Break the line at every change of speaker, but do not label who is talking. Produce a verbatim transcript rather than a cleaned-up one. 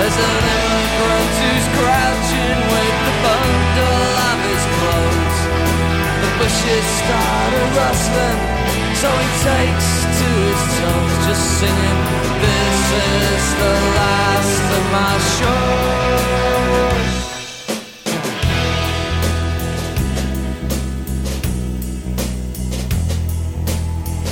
There's an immigrant who's crouching with the bundle of his clothes. The bushes started rustling, so he takes to his toes, just singing, this is the last of my show.